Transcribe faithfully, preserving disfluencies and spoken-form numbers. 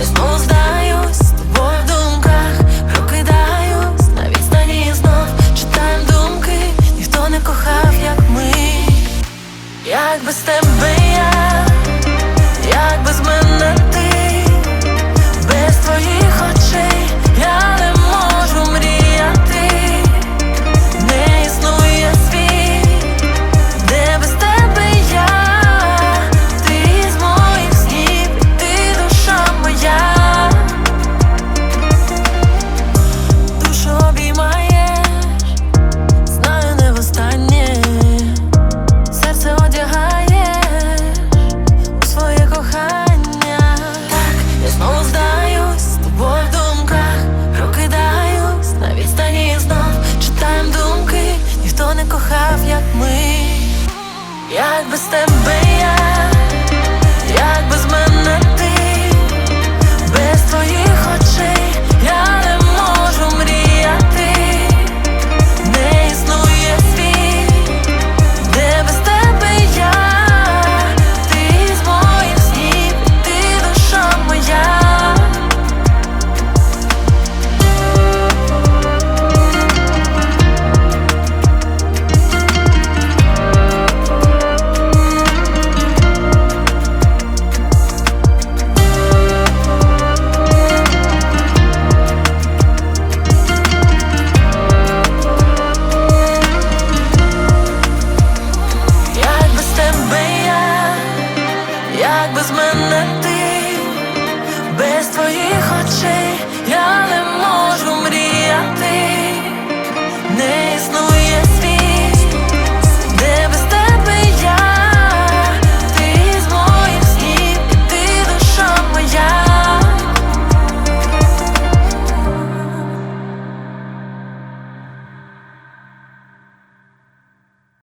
я знову здаюсь, з тобою в думках прокидаюсь, на відстані знов читаєм думки. Ніхто не кохав, як ми. Як без тебе я, як без мене ти, без твоїх очей я не можу мріяти. Не існує світ, де без тебе я. Ти з моїх снів, ти душа моя. Душу обіймаєш, знаю, не востаннє. Серце одягаєш у своє кохання. Так, я знову здаюсь, з тобою в думках прокидаюсь, на відстані знов читаєм думки. Ніхто не кохав, як ми. Як без тебе я, як без мене ти, без твоїх очей я не можу мріяти. Не існує світ, де без тебе я. Ти з моїх снів, ти душа моя. Як без тебе я, як без мене ти, без твоїх очей